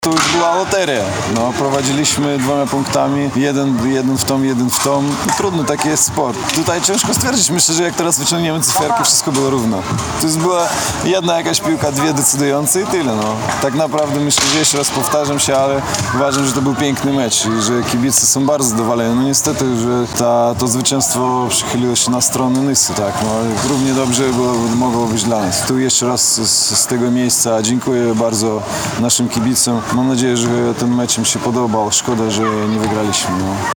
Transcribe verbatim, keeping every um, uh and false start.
To już była loteria. No, prowadziliśmy dwoma punktami, jeden, jeden w tą, jeden w tą. No, trudno, taki jest sport. Tutaj ciężko stwierdzić, myślę, że jak teraz wyciągniemy cyferki, wszystko było równo. To już była jedna jakaś piłka, dwie decydujące i tyle. No. Tak naprawdę myślę, że jeszcze raz powtarzam się, ale uważam, że to był piękny mecz i że kibice są bardzo zadowoleni. No niestety, że ta, to zwycięstwo przychyliło się na stronę Nysy, tak. No, równie dobrze było, mogło być dla nas. Tu jeszcze raz z, z tego miejsca dziękuję bardzo naszym kibicom. Mam nadzieję, że ten mecz im się podobał. Szkoda, że nie wygraliśmy. No.